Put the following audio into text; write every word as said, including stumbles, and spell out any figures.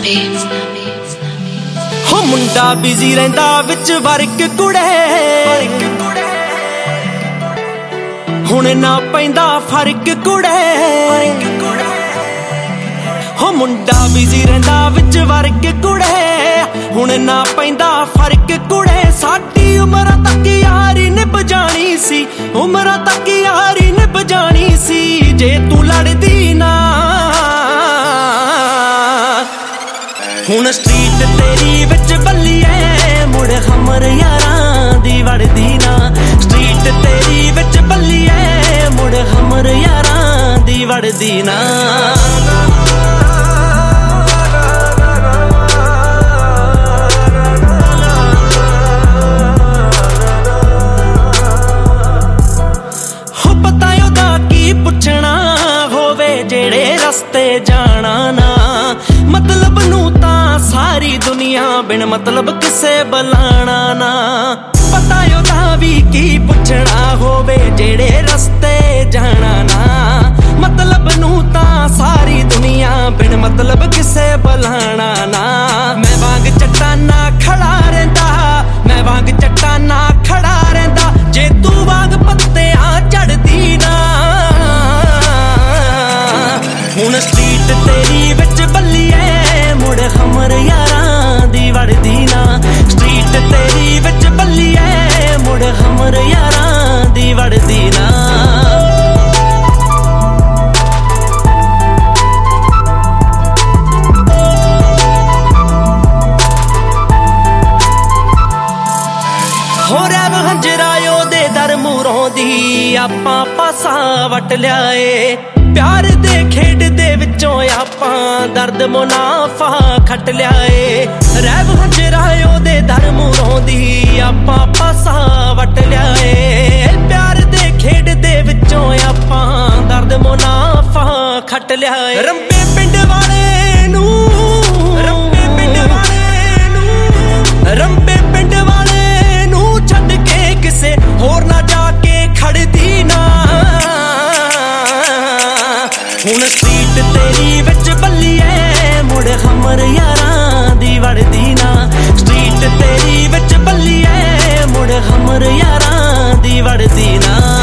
ਹੋ ਮੁੰਡਾ ਬਿਜ਼ੀ ਰਹਿੰਦਾ ਵਿੱਚ ਵਰਕ ਕੁੜੇ, ਹੁਣ ਨਾ ਪੈਂਦਾ ਫਰਕ ਕੁੜੇ। ਹੋ ਮੁੰਡਾ ਬਿਜ਼ੀ ਰਹਿੰਦਾ ਵਿੱਚ ਵਰਕ ਕੁੜੇ, ਹੁਣ ਨਾ ਪੈਂਦਾ ਫਰਕ ਕੁੜੇ। ਸਾਡੀ ਉਮਰਾਂ ਤੱਕ ਯਾਰੀ ਨਿਭ ਜਾਣੀ ਸੀ, ਉਮਰਾਂ ਤੱਕ ਯਾਰੀ ਨਿਭ ਜਾਣੀ ਸੀ, ਜੇ ਤੂੰ ਲੜਦੀ ਨਾ। ਹੁਣ ਸਟਰੀਟ ਤੇਰੀ ਵਿੱਚ ਬੱਲੀਏ, ਮੁੜ ਹਮਰ ਯਾਰਾਂ ਦੀ ਵੜਦੀ ਨਾ। ਸਟਰੀਟ ਤੇਰੀ ਵਿੱਚ ਬੱਲੀਏ, ਮੁੜ ਹਮਰ ਯਾਰਾਂ ਦੀ ਵੜਦੀ ਨਾ। ਹੋ ਪਤਾ ਉਹਦਾ ਕੀ ਪੁੱਛਣਾ ਹੋਵੇ ਜਿਹੜੇ ਰਸਤੇ ਜਾਣਾ ਨਾ। ਮਤਲਬ ਨੂੰ ਤਾਂ ਸਾਰੀ ਦੁਨੀਆ ਬਿਨ ਮਤਲਬ ਕਿਸੇ ਬੁਲਾਣਾ ਨਾ। ਪਤਾ ਉਹਦਾ ਵੀ ਕੀ ਪੁੱਛਣਾ ਹੋਵੇ ਜਿਹੜੇ ਰਸਤੇ ਜਾਣਾ ਨਾ। ਮਤਲਬ ਨੂੰ ਤਾਂ ਸਾਰੀ ਦੁਨੀਆ ਬਿਨ ਮਤਲਬ ਕਿਸੇ ਬੁਲਾਣਾ ਨਾ। ਮੈਂ ਵਾਂਗ ਚੱਟਾਨਾ ਖੜਾ ਰਹਿੰਦਾ, ਮੈਂ ਵਾਂਗ ਚੱਟਾਨਾ ਖੜਾ ਰਹਿੰਦਾ, ਜੇ ਤੂੰ ਵਾਂਗ ਪੱਤਿਆਂ ਝੜਦੀ ਨਾ। ਹੁਣ ਸਟਰੀਟ ਤੇਰੀ ਵਿੱਚ ਬੱਲੀਏ, ਮੁੜ ਹਮਰ ਯਾਰਾਂ ਦੀ ਵੜਦੀ ਨਾ। ਸਟਰੀਟ ਤੇਰੀ ਵਿੱਚ ਬੱਲੀਏ, ਮੁੜ ਹਮਰ ਯਾਰਾਂ ਦੀ ਵੜਦੀ ਨਾ। ਹੋ ਰੈਵ ਹੰਜਰਾ ਉਹਦੇ ਦਰ ਮੂਹਰੋਂ ਦੀ ਆਪਾਂ ਪਾਸਾ ਵੱਟ ਲਿਆਏ। ਪਿਆਰ ਦੇ ਖੇਡ ਦੇ ਵਿੱਚੋਂ ਆਪਾਂ ਦਰਦ ਮੁਨਾਫਾ ਖੱਟ ਲਿਆਏ। ਰੈਵ ਹੰਜਰਾ ਉਹਦੇ ਦਰ ਮੂਹਰੋਂ ਦੀ ਆਪਾਂ ਪਾਸਾ ਵੱਟ ਲਿਆਏ। ਪਿਆਰ ਦੇ ਖੇਡ ਦੇ ਵਿੱਚੋਂ ਆਪਾਂ ਦਰਦ ਮੁਨਾਫਾ ਖੱਟ ਲਿਆਏ। ਰੰਬੇ ਪਿੰਡ ਵਾਲੇ ਨੂੰ, ਰੰਬੇ ਪਿੰਡ ਵਾਲੇ ਨੂੰ, ਰੰਬੇ ਪਿੰਡ ਵਾਲੇ ਨੂੰ ਛੱਡ ਕੇ ਕਿਸੇ ਹੋਰ ਨਾ ਜਾ ਕੇ ਖੜਦੀ ਨਾ। ਹੁਣ ਸਟਰੀਟ ਤੇਰੀ ਵਿੱਚ ਬੱਲੀਏ, ਮੁੜ ਹਮਰ ਯਾਰਾਂ ਦੀ ਵੜਦੀ ਨਾ। ਸਟਰੀਟ ਤੇਰੀ ਵਿੱਚ ਬੱਲੀਏ, ਮੁੜ ਹਮਰ ਯਾਰਾਂ ਦੀ ਵੜਦੀ ਨਾ।